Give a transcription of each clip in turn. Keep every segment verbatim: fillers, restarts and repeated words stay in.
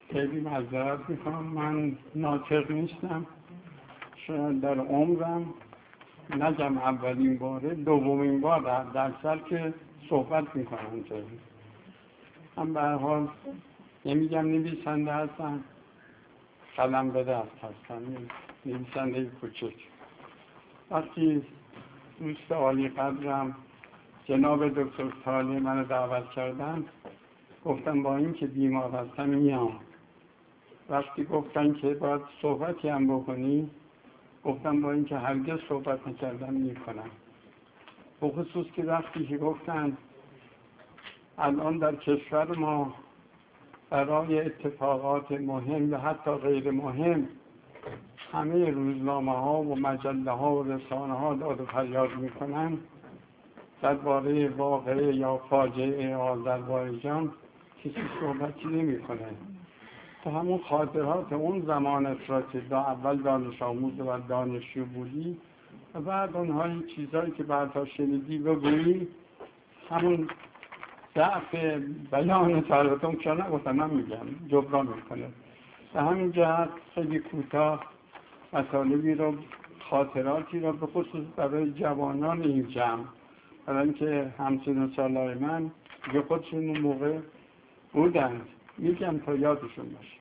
خیلی معذرت میخوام، من ناطق نیستم. شاید در عمرم نگم اولین باره، دومین بار در درصل که صحبت میکنم اینطوری. من به هر حال نمیگم نویسنده هستم، قلم به دست هستم، نویسنده کوچک. وقتی دوست عالی قدرم جناب دکتر طالع منو دعوت کردن، گفتم با این که بیمار هستم میام. وقتی گفتن که باید صحبتی هم بکنی، گفتم با این که هرگز صحبت نکردم میکنم. بخصوص که وقتی که گفتن الان در کشور ما برای اتفاقات مهم و حتی غیر مهم همه روزنامه ها و مجله ها و رسانه ها داد و فریاد میکنن، درباره واقعه یا فاجعه آذربایجان کسی صحبتی نمیکنه. تو همون خاطرات اون زمانت را که دا اول دانش آموز و دانشجو بودی و بعد اونهای چیزهایی که بعدها شنیدی بگویی، همون ضعف بیان تراتون که نگفتم، من میگم جبران میکنه. به همین جهت خیلی کوتاه مطالبی رو، خاطراتی رو به خصوص برای جوانان این جمع، برای اینکه همسن سالای من به خودشون اون موقع بودند، میگم تا یادشون باشه.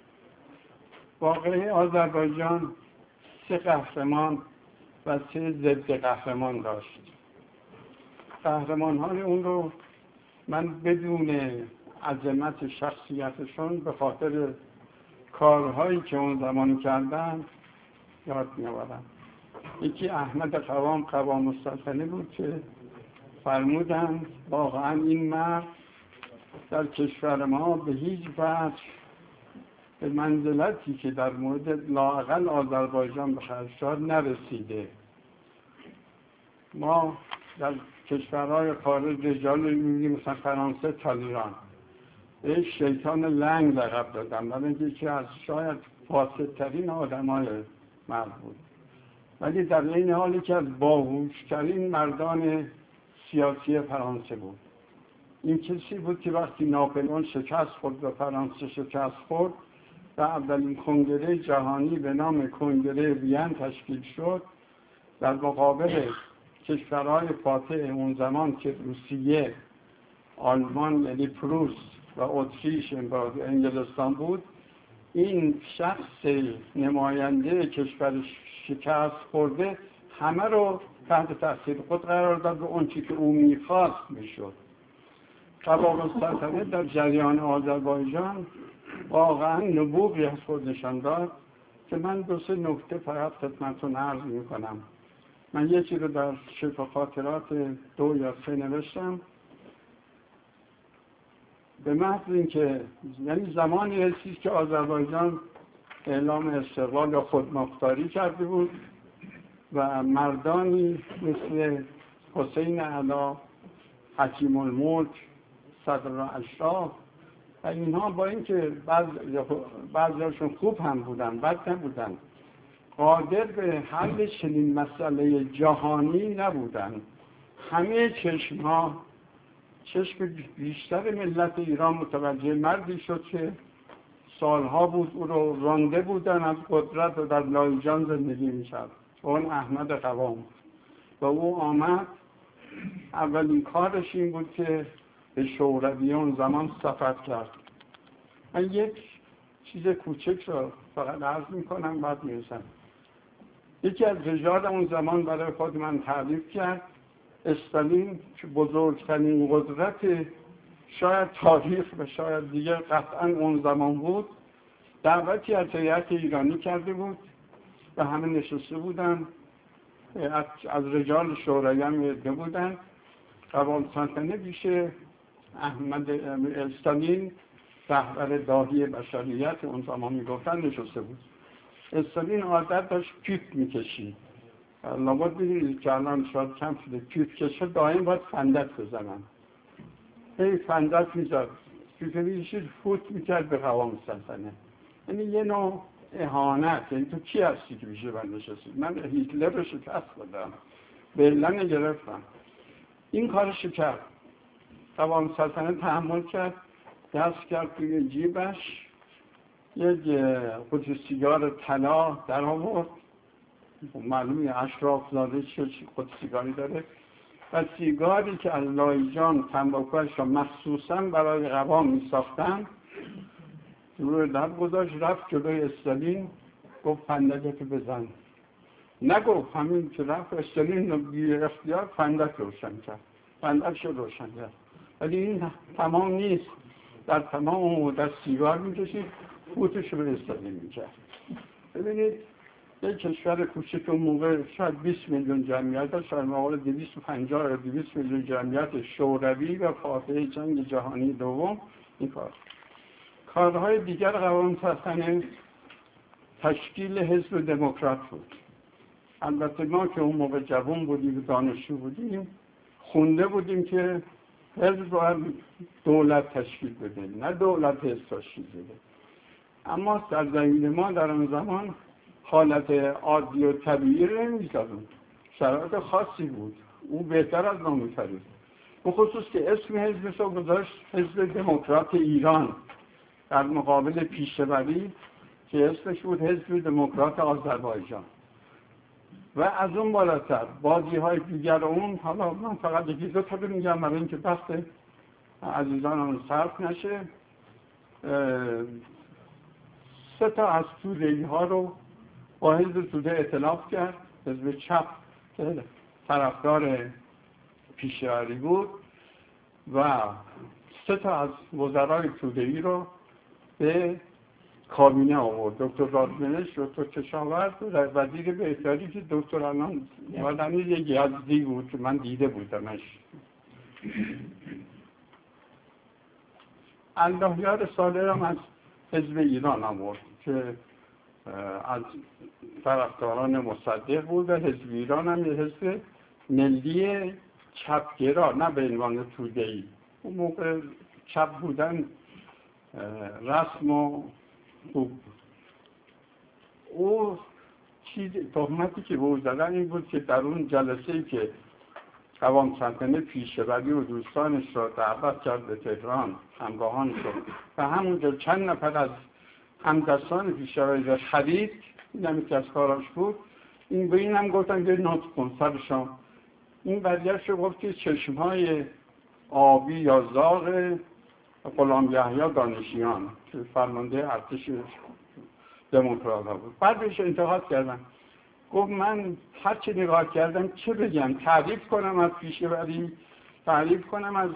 واقعه آذربایجان سه قهرمان و سه ضد قهرمان داشت. قهرمان‌های اون رو من بدون عظمت شخصیتشون به خاطر کارهایی که اون زمان کردن یاد می‌آورم. یکی احمد قوام قوام السلطنه بود که فرمودند واقعا این مرد در کشور ما به هیچ وجه به منزلتی که در مورد لااقل آذربایجان به خرج نرسیده. ما در کشورهای خارج رجال می‌بینیم مثلا فرانسه، تالیران بهش شیطان لنگ لقب دادن، برای اینکه یکی از شاید فاسدترین آدمای مرد بود، ولی در این حالی که از باهوشترین مردان سیاسی فرانسه بود. این کسی بود که وقتی ناپلئون شکست خورد و فرانسه شکست خورد و اولین کنگره جهانی به نام کنگره وین تشکیل شد، در مقابل کشورهای فاتح اون زمان که روسیه، آلمان یعنی پروس و اتریش و انگلستان بود، این شخص نماینده کشور شکست خورده همه رو تحت تاثیر خود قرار داد و اون چی که او میخواست میشد. قوام السلطنه در جریان آذربایجان واقعا نبوغی از خود نشان داد که من دو سه نکته فقط خدمتتون عرض میکنم. من یکی رو در شفا خاطرات دو یا سه نوشتم. به محض اینکه یعنی زمانی رسید که آذربایجان اعلام استقلال یا خودمختاری کرده بود و مردانی مثل حسین علا، حکیم الملک، صدر اشراف و اینها با اینکه بعضیاشون خوب هم بودن، بد نبودن، قادر به حل چنین مسئله جهانی نبودن. همه چشمها، چشم بیشتر ملت ایران متوجه مردی شد که سالها بود او رو رانده بودن از قدرت و در لاهیجان زندگی می‌کرد، اون احمد قوام. و او آمد، اولین کارش این بود که به شورویان زمان سفر کرد. من یک چیز کوچک رو فقط عرض میکنم بعد میرسم. یکی از رجال اون زمان برای خود من تعریف کرد، استالین که بزرگترین قدرت شاید تاریخ و شاید دیگر قطعا اون زمان بود، دعوتی از هیئت ایرانی کرده بود و همه نشسته بودن، از رجال شوروی هم یده بودن. قوام السلطنه پیش احمد استالین، رهبر داهی بشریت اون زمان میگفتن، نشسته بود. استالین عادت داشت پیپ میکشید. لابد بدونید که الان شاید کم شده، پیپ کشه دائم باید فندک بزنن. هی فندک میزد، پیپ میکشید، فوت میکرد به قوام السلطنه. یعنی یه نوع اهانت. یعنی تو کی هستی که میشه من نشستید؟ من هیتلر رو شکست دادم، برلن گرفتم. این کارش کرد. قوام السلطنه تحمل کرد، دست کرد توی جیبش، یک قطعه سیگار طلا در آورد، معلومه اشراف زاده چه قطعه سیگاری داره، و سیگاری که از لایجان تنباکوش را مخصوصا برای قوام می ساختن روی لب گذاشت، رفت جلوی استالین، گفت فندکتو بزن. نگفت، همین که رفت استالین بی اختیار فندک روشن کرد، فندکش روشن کرد. ولی این تمام نیست، در تمام مدت سیگار می‌کشید، فوتش رو به استالین می‌کرد. ببینید یک کشور کوچک اون موقع شاید بیست میلیون جمعیت داشت، در مقابل دویست و پنجاه یا دویست میلیون جمعیت شوروی و فاتح جنگ جهانی دوم این کار. کارهای دیگر قوام سلطنه تشکیل حزب دموکرات بود. البته ما که اون موقع جوان بودیم و دانشجو بودیم خونده بودیم که حزب باید دولت تشکیل بده، نه دولت حزب تشکیل بده. اما در زمین ما در اون زمان حالت عادی و طبیعی رو نمی‌دادند، شرایط خاصی بود. او بهتر از ما می‌فهمید. به خصوص که اسم حزبش رو گذاشت حزب دموکرات ایران در مقابل پیشوری که اسمش بود حزب دموکرات آذربایجان. و از اون بالاتر بازی‌های دیگر اون، حالا من فقط یکی دو تا میگم برای اینکه وقت عزیزانم صرف نشه. سه تا از توده‌ای‌ها رو با حزب توده ائتلاف کرد، حزب چپ که طرفدار پیشوری بود، و سه تا از وزرای توده‌ای رو به کابینه آورد. دکتر رادمنش، دکتر کشاورز، وزیر بهداری که دکتر الان یادم یک یزدی بود که من دیده بودمش. اللهیار صالح هم از حزب ایران آورد که از طرفداران مصدق بود و حزب ایران هم یه حزب ملی چپگرا، نه به عنوان توده‌ای. اون موقع چپ بودن رسم و خوب بود. او چیز تهمتی که به او زدن این بود که در اون جلسه‌ای که قوام سلطنه پیشوری و دوستانش را دعوت کرد به تهران، همراهان شد و همونجا چند نفر از همدستان پیشوری را خرید، این هم که از کاراش بود. این به این هم گفتن که نطق کن سرشان. این برگشت رو گفت که چشمهای آبی یا زاغ غلام یحیی دانشیان که فرمانده ارتش دموکرات ها بود. بعد بهش انتقاد کردن، گفت من هر چی نگاه کردم چه بگم، تعریف کنم از پیشوری، تعریف کنم از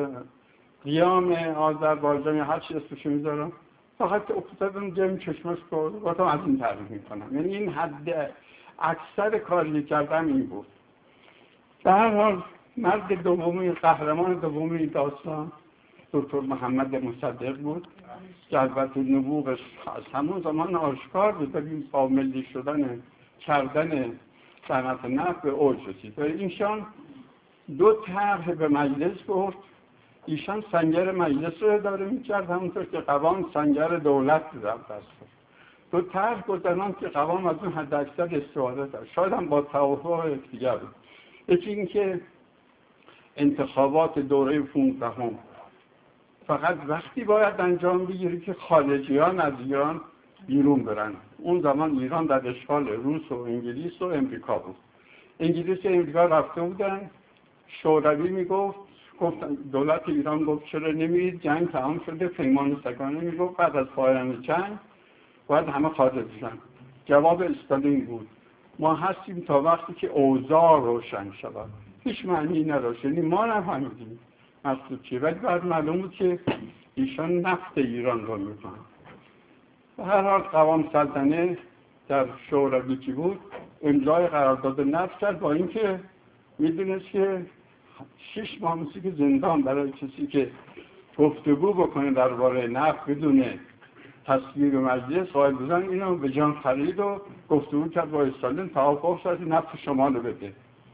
قیام آذربایجان یا هر چی اسمش میذارم، فقط افتادم جمع چشمش کرد، گفتم از این تعریف میکنم. یعنی این حد اکثر کاری کردم این بود. در هر حال مرد دومی، قهرمان دومی داستان دکتر محمد مصدق بود که البته نبوغش از همون زمان آشکار بود، ولی با ملی شدن کردن صنعت نفت به اوج رسید. و ایشان دو طرح به مجلس برد. ایشان سنگر مجلس رو اداره می‌کرد، همونطور که قوام سنگر دولت رو در دست داشت. دو طرح گذاشتن که قوام از اون حد اکثر استفاده کرد، شاید هم با توافق یکدیگر بود. یکی این که انتخابات دوره پانزدهم فقط وقتی باید انجام بگیری که خارجیان از ایران بیرون برن. اون زمان ایران در اشغال روس و انگلیس و امریکا بود. انگلیس و امریکا رفته بودن، شوروی میگفت، گفتن دولت ایران گفت چرا نمیرید، جنگ تمام شده، پیمان سگانه میگفت بعد از پایان جنگ باید همه خارج بشن. جواب استالین بود ما هستیم تا وقتی که اوضاع روشن شود. هیچ معنی نداشت، یعنی ما نفهمیدیم مقصود چیه، ولی بعد معلوم بود که ایشان نفت ایران رو میکنن. به هر حال قوام سلطنه در شوروی که بود امضای قرارداد نفت کرد، با اینکه میدونست که شش ماه میشه که زندان برای کسی که گفتگو بکنه درباره نفت بدون تصویب مجلس قائل بودن. اینو به جان خرید و گفتگو کرد با استالین، توافق شد نفت شمال رو بده.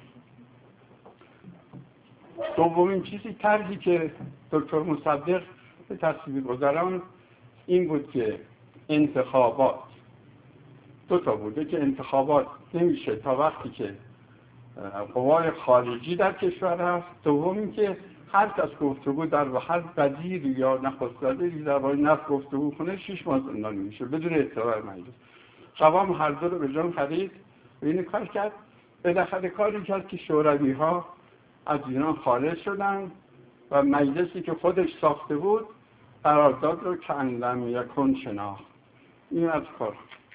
دومین چیزی طرحی که دکتر مصدق به تصویب گذاران این بود که انتخابات دو تا بوده که انتخابات نمیشه تا وقتی که قوای خارجی در کشور هست. دوم این که هر کس گفتگو در و هر وزیری یا نخست وزیری درباره نفت گفتگو کنه شش ماه زندانی میشه بدون اعتبار مجلس. قوام هر دو رو به جان خرید و این کار کرد. بالاخره کاری کرد که شوروی ها از ایران خارج شدن و مجلسی که خودش ساخته بود قرارداد رو کأن لم یکن شناخت. این از کار.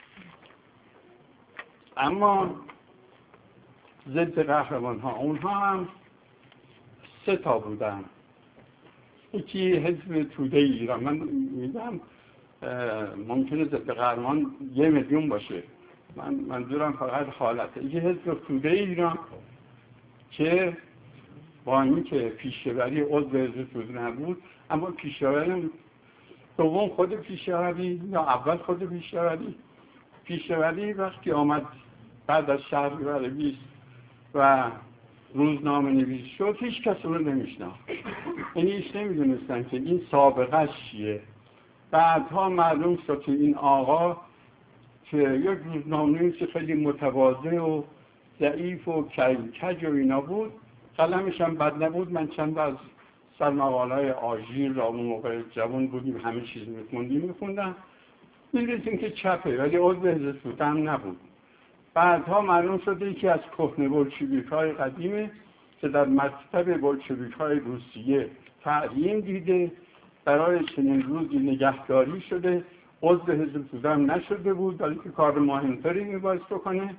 اما ضد قهرمان ها اونها هم سه تا بودن. یکی حزب توده ایران، من میگم ممکنه ضد قهرمان یه میلیون باشه، من منظورم فقط حالته. یکی حزب توده ایران که با اینکه پیشه‌وری عضو حزب توده نبود، اما پیشه‌وری دوم خود پیشه‌وری یا اول خود پیشه‌وری پیشه‌وری وقتی آمد بعد از شهریور بیست و روزنامه نویس شد هیچ کس اون رو نمیشناخت، یعنی هیچ نمیدونستن که این سابقه چیه. بعدها معلوم شد که این آقا که یک روزنامه نویس خیلی متواضع و ضعیف و کج و اینا بود، قلمش هم بد نبود. من چند از سرمقاله‌های آژیر را اون موقع جوان بودیم همه چیز میخوندیم میخوندم می‌دونستیم که چپه، ولی عضو حزب توده هم نبود. بعدها معلوم شده یکی از کهنه بلشویک‌های قدیمه که در مکتب بلشویک‌های روسیه تعیین دیده، برای چنین روزی نگهداری شده، عضو حزب توده هم نشده بود ولی که کار مهمتری میبایست بکنه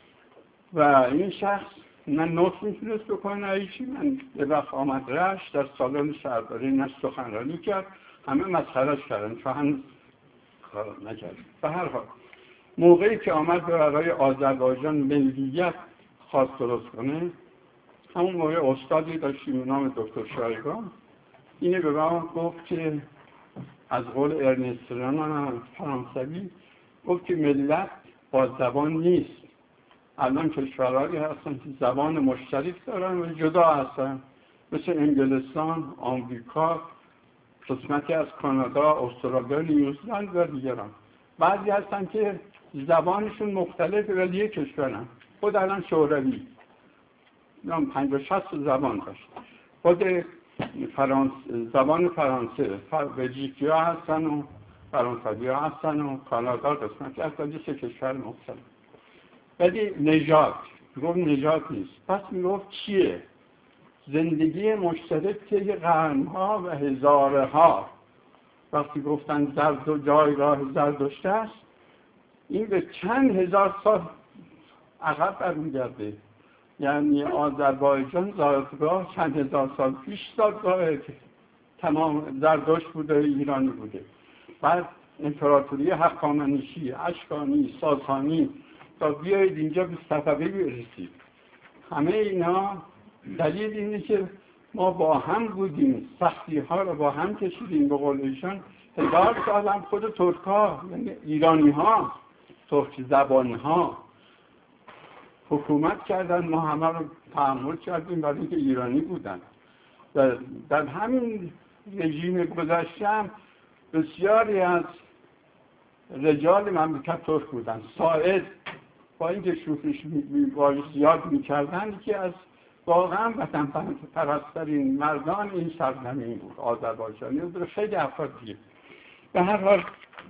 و این شخص نه نوت میتونست بکنه نه هیچی. من یه وقت آمد رشت در سالن شهرداری نش سخنرانی کرد، همه مسخره‌اش کردن چون هنوز کار نکرد. به هر حال موقعی که آمد برای آذربایجان ملیت خواست درست کنه، همون موقع استادی داشتیم به نام دکتر شایگان، اینه به من گفت که از قول ارنست رنان فرانسوی گفت که ملت با زبان نیست. الان کشورهایی هستن که زبان مشترک دارن و جدا هستن، مثل انگلستان، آمریکا، قسمتی از کانادا، استرالیا، نیوزلند و دیگران. بعضی هستن که زبانشون مختلفه ولی یک کشورن. خود الان شوروی نام پنج و شصت زبان داشت. خود فرانس... زبان فرانسه بلژیکی ها هستن و فرانسوی ها هستن و کانادا قسمتی هستن، ولی سه کشور مختلف. ولی نژاد گفت نژاد نیست. پس میگفت چیه؟ زندگی مشترک که قرنها و هزاره ها. وقتی گفتن زرد و جایگاه زردشت است، این به چند هزار سال عقب برمیگرده. یعنی آذربایجان زادگاه چند هزار سال پیش زادگاه تمام زردشت بوده، ایرانی بوده. بعد امپراتوری هخامنشی، اشکانی، ساسانی تا بیایید اینجا به صفوی برسید. همه اینا دلیل اینه که ما با هم بودیم، سختی ها رو با هم کشیدیم. به قول ایشان هزار سال هم خود ترک ها، یعنی ایرانی ها، ترک زبان ها حکومت کردن، ما همه رو تحمل کردیم برای اینکه ایرانی بودن. در, در همین رژیم گذشته بسیاری از رجال مملکت ترک بودن. ساعد با اینکه شوخیش باید زیاد میکردن که از واقعا وطن پرست‌ترین مردان این سرزمین بود، آذربایجانی بود، خیلی افراد دیگه. به هر حال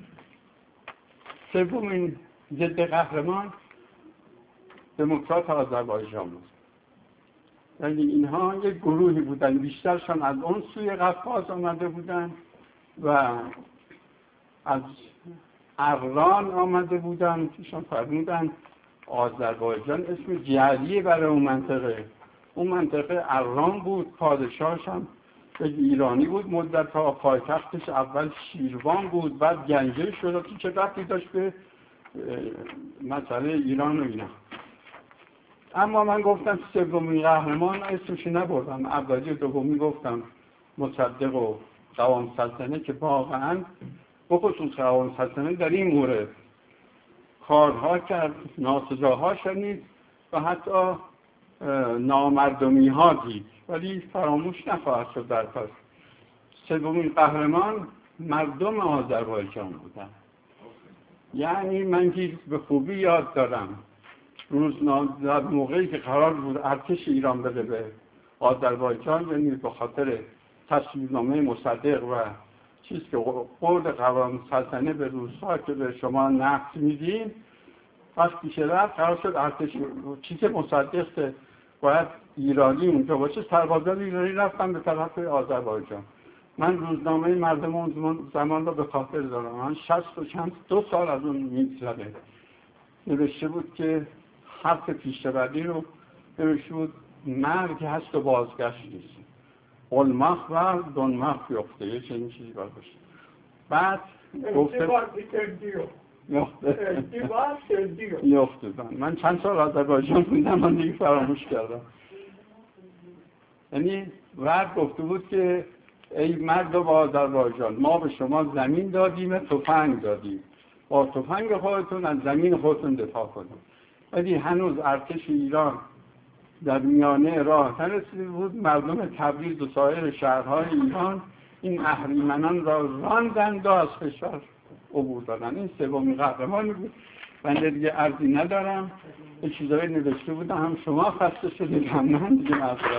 سومین ضد قهرمان دموکرات آذربایجان بود. یعنی اینها یک گروهی بودن، بیشترشان از اون سوی قفقاز آمده بودن و از ارلان آمده بودن کهشان فرمودن آذربایجان اسم جعلیه برای اون منطقه. اون منطقه ارلان بود، پادشاهش هم ایرانی بود، مدت ها پایتختش اول شیروان بود، بعد گنجه شد که چه ربطی داشت به مسئله ایران و اینا. اما من گفتم سومین قهرمان اسمش نبردم، اولی و دومی گفتم مصدق و قوام سلطنه که واقعا بخصوص قوام سلطنه در این مورد کارها کرد، ناسزاها شنید و حتی نامردمی ها دید، ولی فراموش نخواهد شد در پس. سومین قهرمان مردم آذربایجان بودن. یعنی من که به خوبی یاد دارم روزنامه در موقعی که قرار بود ارتش ایران بده به آذربایجان، یعنی به خاطر تصویرنامه مصدق و چیز که قول قوام سلطنه به روس‌ها که به شما نقد میدیم، وقتی که رفت قرار شد ارتش چیز مصدق که باید ایرانی اونجا باشه، سربازان ایرانی رفتن به طرف آذربایجان. من روزنامه مردم اون زمان را به خاطر دارم. من شصت و چند دو سال از اون میگذره نوشته بود که حرف پیشتبردی رو نوشته بود مرگ هست و بازگشت نیست، قلمخ و دنمخ یفته، یه چنین چیزی باید باشه. بعد گفته یفته من چند سال آذربایجان بودم، من دیگه فراموش کردم. یعنی بعد گفته بود که ای مرد و آذربایجان، ما به شما زمین دادیم، تفنگ دادیم، با تفنگ خودتون از زمین خودتون دفاع کنید. ولی هنوز ارتش ایران در میانه راه نرسیده بود. مردم تبریز و سایر شهرهای ایران این اهریمنان را راندند و از کشور عبور دادن. این سومین قهرمانی بود. بنده دیگه عرضی ندارم، یه چیزایی نوشته بودم، هم شما خسته شدید هم من دیگه.